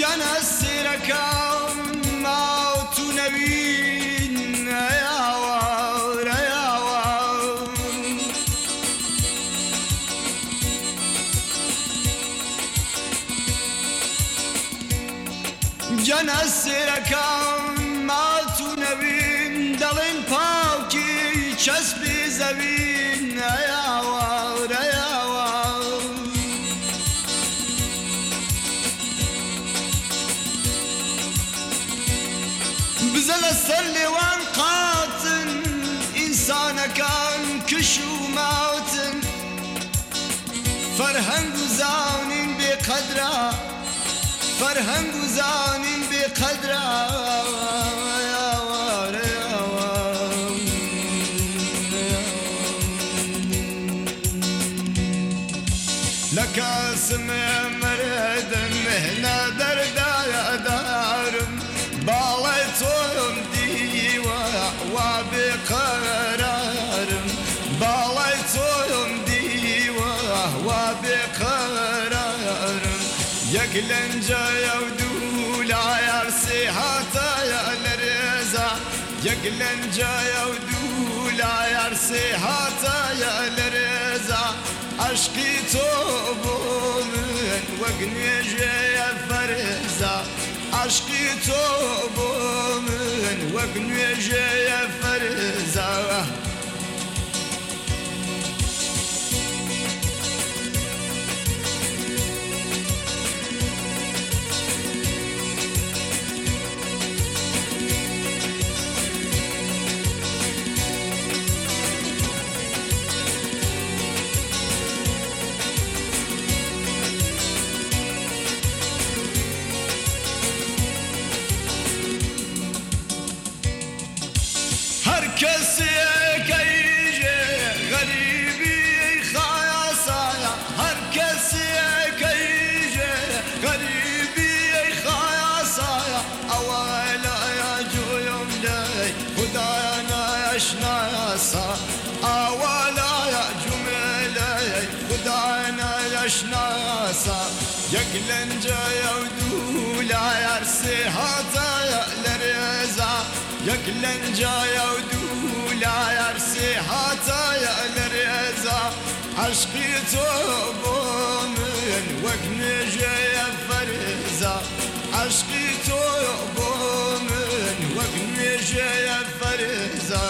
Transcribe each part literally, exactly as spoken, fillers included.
جانا السيركام موت نبين يا وار يا وار جانا السيركام موت نبين دلين باوكي چسبي زبين يا وار يا وار بزل السل وانقاتن إنسان كان كشو موتن فرهنگ زانين بقدره فرهنگ زانين بقدره يا وار يا وار لك اسم مردن هنا دردا يا دارم باڵێتۆم دیوە وا بێقەرارم باڵای تۆم دیوە وا بێقەرارم یەک لەنجەیە و دوو لایەر سێ هاتایە لە رێزە یەک لەنجەیە و دوو لایەر سێ هاتایە لە رێزە عەشقی تۆ بۆ من وەک نوێژێیە فەرزە عشقی تو بۆ من وەک نوێژەیە فەرزە کسی کیجه غریبی خیاسایا هر کسی کیجه غریبی خیاسایا اولا یا جویم دی خدایا نشناسا اولا یا جمله خدایا نشناسا یک لنجه یودو لایر سی هاتایا لرزا یک لنجه یودو لایەر سێ هاتایە لە رێزە عەشقی تۆ بۆ من وەک نوێژەیە فەرزە عەشقی تۆ بۆ من وەک نوێژەیە فەرزە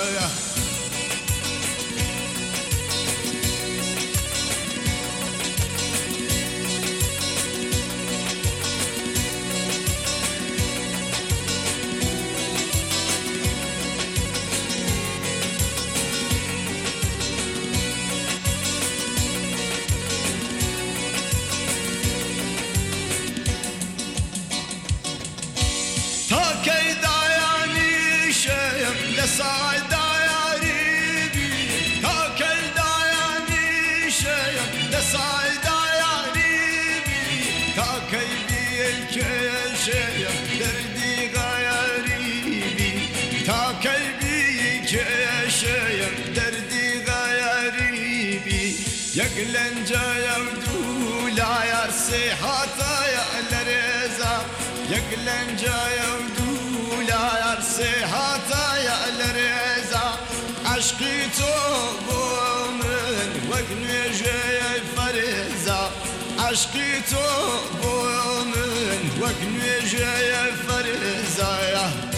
لسعدا يا ريبي هاكل داياني شيم لسعدا يا ريبي هاكل بيك شيم دردي غيريبي هاكل بيك شيم دردي غيريبي يقلن جايا ودولا يا سيحاتا يا لرزا يقلن جايا ودولا يا سيحاتا لرزا عشقی تو بۆ من وەک نوێژەیە فەرزە عشقی تو بۆ من وەک نوێژەیە فەرزە